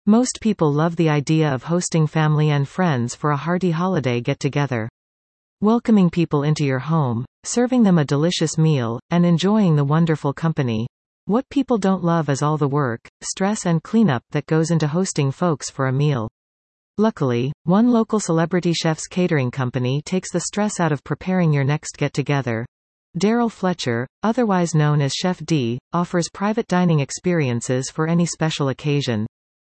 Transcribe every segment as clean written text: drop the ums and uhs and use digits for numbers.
Most people love the idea of hosting family and friends for a hearty holiday get-together. Welcoming people into your home, serving them a delicious meal, and enjoying the wonderful company. What people don't love is all the work, stress and cleanup that goes into hosting folks for a meal. Luckily, one local celebrity chef's catering company takes the stress out of preparing your next get-together. Daryl Fletcher, otherwise known as Chef D, offers private dining experiences for any special occasion.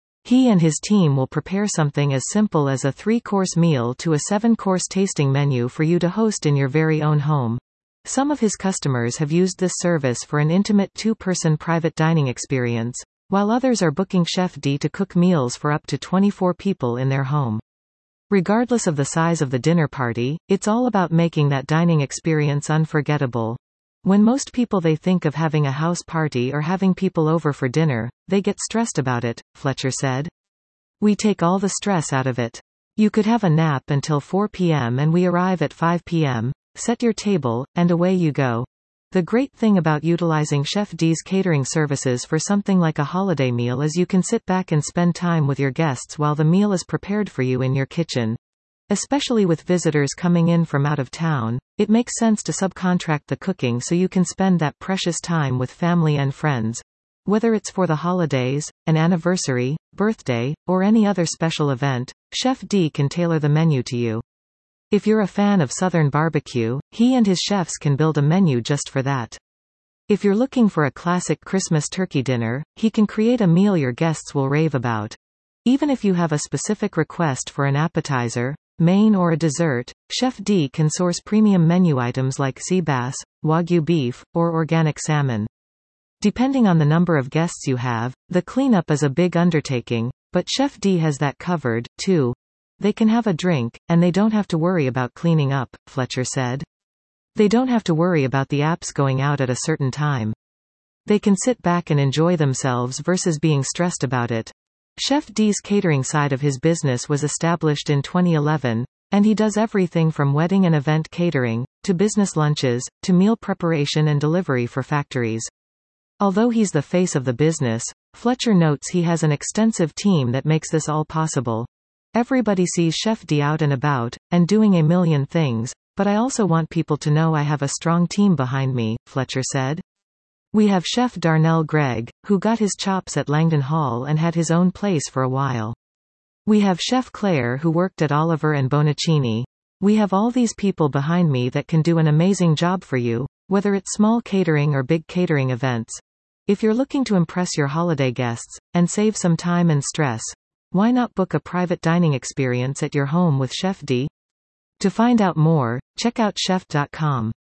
He and his team will prepare something as simple as a 3-course meal to a 7-course tasting menu for you to host in your very own home. Some of his customers have used this service for an intimate 2-person private dining experience, while others are booking Chef D to cook meals for up to 24 people in their home. Regardless of the size of the dinner party, it's all about making that dining experience unforgettable. When most people they think of having a house party or having people over for dinner, they get stressed about it, Fletcher said. We take all the stress out of it. You could have a nap until 4 p.m. and we arrive at 5 p.m., set your table, and away you go. The great thing about utilizing Chef D's catering services for something like a holiday meal is you can sit back and spend time with your guests while the meal is prepared for you in your kitchen. Especially with visitors coming in from out of town, it makes sense to subcontract the cooking so you can spend that precious time with family and friends. Whether it's for the holidays, an anniversary, birthday, or any other special event, Chef D can tailor the menu to you. If you're a fan of Southern barbecue, he and his chefs can build a menu just for that. If you're looking for a classic Christmas turkey dinner, he can create a meal your guests will rave about. Even if you have a specific request for an appetizer, main or a dessert, Chef D can source premium menu items like sea bass, Wagyu beef, or organic salmon. Depending on the number of guests you have, the cleanup is a big undertaking, but Chef D has that covered, too. They can have a drink, and they don't have to worry about cleaning up, Fletcher said. They don't have to worry about the apps going out at a certain time. They can sit back and enjoy themselves versus being stressed about it. Chef D's catering side of his business was established in 2011, and he does everything from wedding and event catering, to business lunches, to meal preparation and delivery for factories. Although he's the face of the business, Fletcher notes he has an extensive team that makes this all possible. Everybody sees Chef D out and about, and doing a million things, but I also want people to know I have a strong team behind me, Fletcher said. We have Chef Darnell Gregg, who got his chops at Langdon Hall and had his own place for a while. We have Chef Claire who worked at Oliver and Bonacini. We have all these people behind me that can do an amazing job for you, whether it's small catering or big catering events. If you're looking to impress your holiday guests, and save some time and stress, why not book a private dining experience at your home with Chef D? To find out more, check out chef.com.